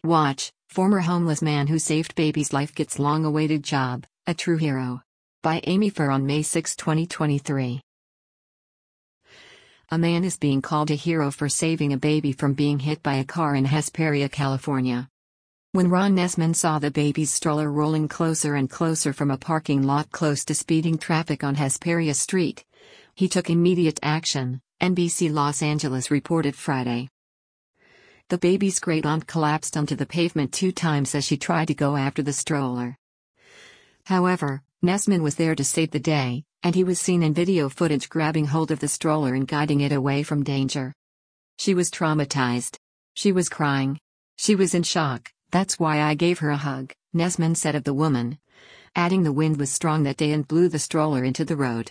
Watch, former homeless man who saved baby's life gets long-awaited job, a true hero. By Amy Furr on May 6, 2023. A man is being called a hero for saving a baby from being hit by a car in Hesperia, California. When Ron Nessman saw the baby's stroller rolling closer and closer from a parking lot close to speeding traffic on Hesperia Street, he took immediate action, NBC Los Angeles reported Friday. The baby's great-aunt collapsed onto the pavement 2 times as she tried to go after the stroller. However, Nessman was there to save the day, and he was seen in video footage grabbing hold of the stroller and guiding it away from danger. She was traumatized. She was crying. She was in shock, that's why I gave her a hug, Nessman said of the woman, adding the wind was strong that day and blew the stroller into the road.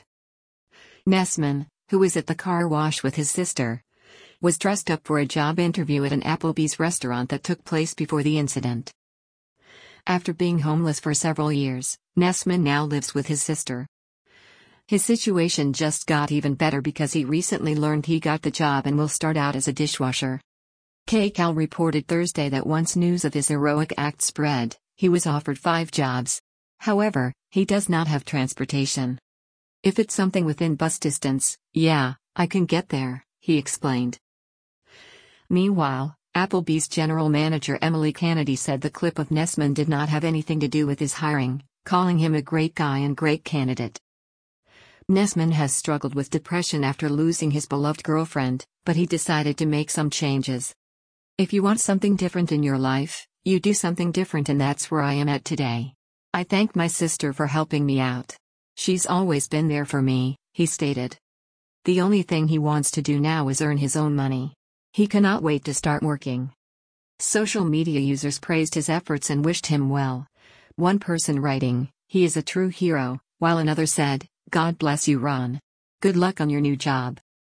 Nessman, who was at the car wash with his sister, was dressed up for a job interview at an Applebee's restaurant that took place before the incident. After being homeless for several years, Nessman now lives with his sister. His situation just got even better because he recently learned he got the job and will start out as a dishwasher. KCAL reported Thursday that once news of his heroic act spread, he was offered 5 jobs. However, he does not have transportation. If it's something within bus distance, yeah, I can get there, he explained. Meanwhile, Applebee's general manager Emily Kennedy said the clip of Nessman did not have anything to do with his hiring, calling him a great guy and great candidate. Nessman has struggled with depression after losing his beloved girlfriend, but he decided to make some changes. If you want something different in your life, you do something different, and that's where I am at today. I thank my sister for helping me out. She's always been there for me, he stated. The only thing he wants to do now is earn his own money. He cannot wait to start working. Social media users praised his efforts and wished him well. One person writing, "He is a true hero," while another said, "God bless you, Ron. Good luck on your new job."